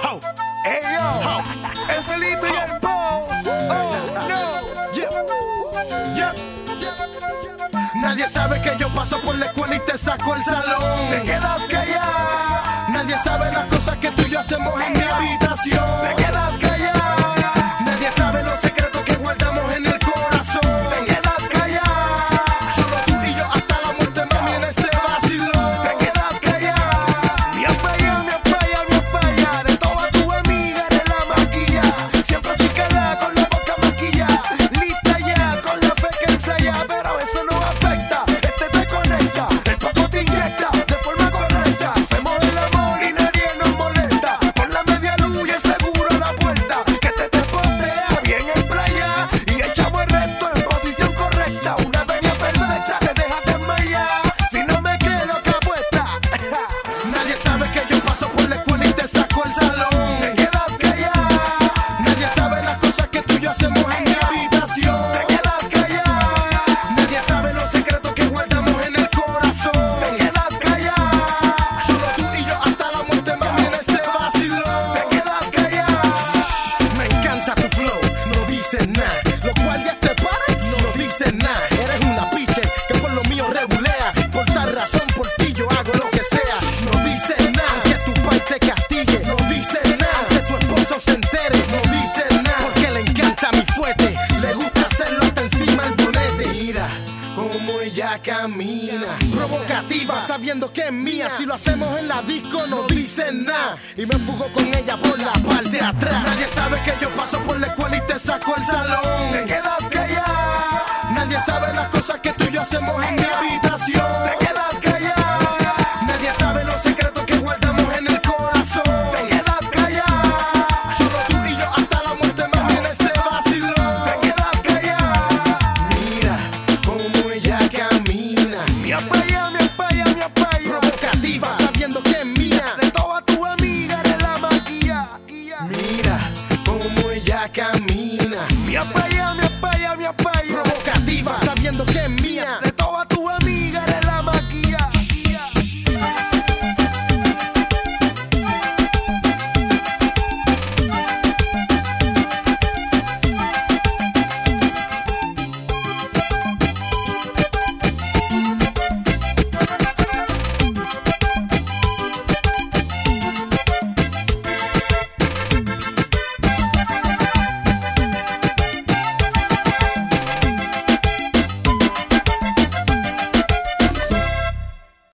Ho. Hey yo, ho. El Felito y el Bo. Oh no, yeah. Nadie sabe que yo paso por la escuela y te saco el salón. Te quedas callada. Nadie sabe las cosas que tú y yo hacemos en mi habitación. Te quedas callada. Nadie sabe los secretos que guardamos en el corazón. Te quedas callada. Solo tú y yo hasta la muerte, mami, en este vacilón. Te quedas callada. Mi apaya, de toda tu amiga eres la maquilla. Siempre chicala con la boca maquilla. Lista ya, con la fe que ensaya. Pero eso no afecta, te conecta. El papo te inyecta de forma correcta. Hacemos el amor y nadie nos molesta. Con la media luz y el seguro a la puerta. Que te postea bien en playa. Y echamos el resto en posición correcta. Una dueña perfecta, te deja desmayar. Si no me quedo que apuesta. Nadie sabe que yo paso por la escuela y te saco el salón. Te quedas callada. Nadie sabe las cosas que tú y yo hacemos en mi habitación. Te quedas callada. Nadie sabe los secretos que guardamos en el corazón. Te quedas callada. Solo tú y yo hasta la muerte, mami, en este vacilón. Te quedas callada. Me encanta tu flow, no dices nada. Los guardias te paran, no dicen nada. Eres una piche que por lo mío regulea. Por tal razón, por ti yo hago lo que sea. No dices nada, que tu pai te castigue. No dices nada, que tu esposo se entere. No dices nada, porque le encanta mi fuete. Le gusta hacerlo hasta encima el bonete. Mira cómo ella camina, provocativa, sabiendo que es mía. Si lo hacemos en la disco no dicen nada. Y me fugo con ella por la parte de atrás. Nadie sabe que yo paso por la escuela y te saco el salón. Te quedas callada. Nadie sabe las cosas que tú y yo hacemos en mi habitación.